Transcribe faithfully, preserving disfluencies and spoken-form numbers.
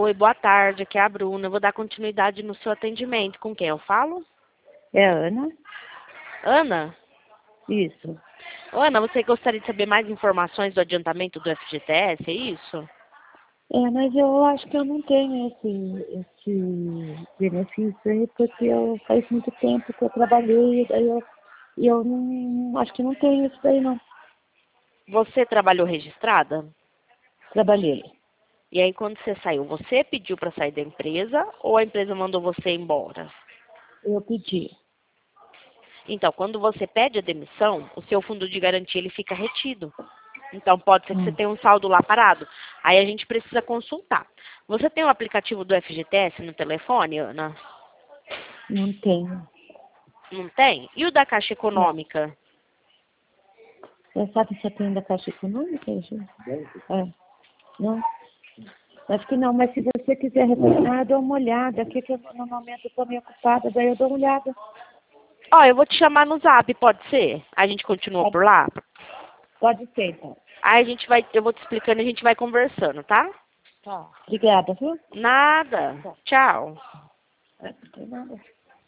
Oi, boa tarde, aqui é a Bruna. Eu vou dar continuidade no seu atendimento. Com quem eu falo? É a Ana? Ana? Isso. Ô, Ana, você gostaria de saber mais informações do adiantamento do F G T S, é isso? É, mas eu acho que eu não tenho esse, esse benefício aí, porque eu faz muito tempo que eu trabalhei, daí eu, e eu não acho que não tenho isso daí não. Você trabalhou registrada? Trabalhei. E aí, quando você saiu, você pediu para sair da empresa ou a empresa mandou você embora? Eu pedi. Então, quando você pede a demissão, o seu fundo de garantia ele fica retido. Então, pode ser que você Hum, tenha um saldo lá parado. Aí a gente precisa consultar. Você tem o aplicativo do F G T S no telefone, Ana? não tenho. Não tem? E o da Caixa Não. Econômica? Você sabe se eu tenho da Caixa Econômica, gente? É. Não? Acho que não, mas se você quiser retornar, eu dou uma olhada. Aqui que eu, no momento eu estou meio ocupada, daí eu dou uma olhada. Ó, eu vou te chamar no Zap, pode ser? A gente continua Pode, por lá? pode ser, então. Aí a gente vai, eu vou te explicando e a gente vai conversando, tá? Tá. Obrigada, viu? Nada. Tá. Tchau. É, não tem nada.